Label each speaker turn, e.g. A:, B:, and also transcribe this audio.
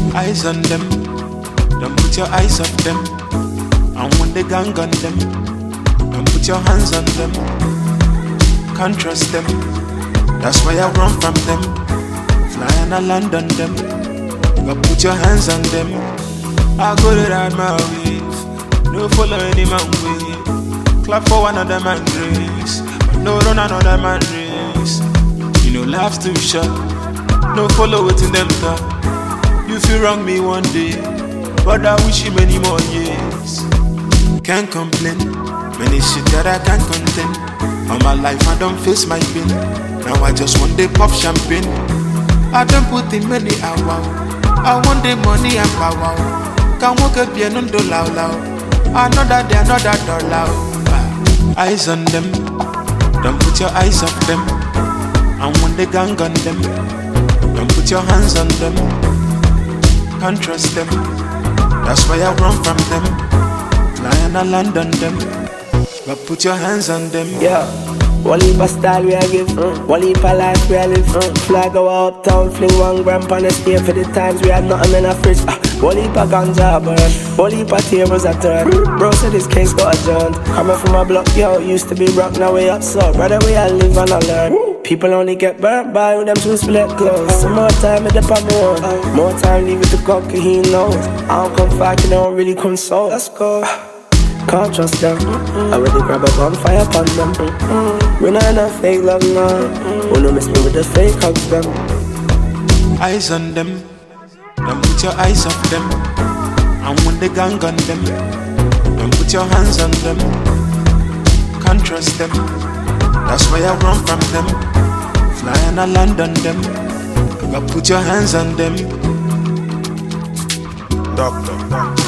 A: Eyes on them, don't put your eyes off them. And when they gang on them, don't put your hands on them. Can't trust them, that's why I run from them. Fly and I land on them, but put your hands on them. I go to ride my wave, no follow any man way. Clap for another man race, but no run another man race. You know life's too short, no follow it in them talk. You feel wrong me one day, but I wish you many more years. Can't complain, many shit that I can't contain. All my life I don't face my pain. Now I just want to pop champagne. I don't put in many hours. I want the money and power. Can't walk up here no do loud loud. Another day, another dollar. Eyes on them, don't put your eyes off them. And when they gang on them, don't put your hands on them. Can't trust them, that's why I run from them. Fly and I land on them, but put your hands on them.
B: Yeah, one heap of style we a give, one heap of life we a live. Fly go uptown, fling 1 gram on the stay for the times we had nothing in a fridge. One heap of ganja burn, one heap of tables a turn. Bro said this case got adjourned. Coming from a block, yo, used to be rock, now we up so. Brother we a live and I learn. People only get burnt by with them two split clothes. Some more time with the palm on. More time leave it to God, he knows. I don't come back, you don't really console. Let's go. Can't trust them. I already grab a bonfire upon them. We not enough fake love now. Wanna miss me with the fake hugs them.
A: Eyes on them, don't put your eyes off them. And when they gang on them, don't put your hands on them. Can't trust them, that's why I run from them. Fly and I land on them, but put your hands on them.
C: Doctor.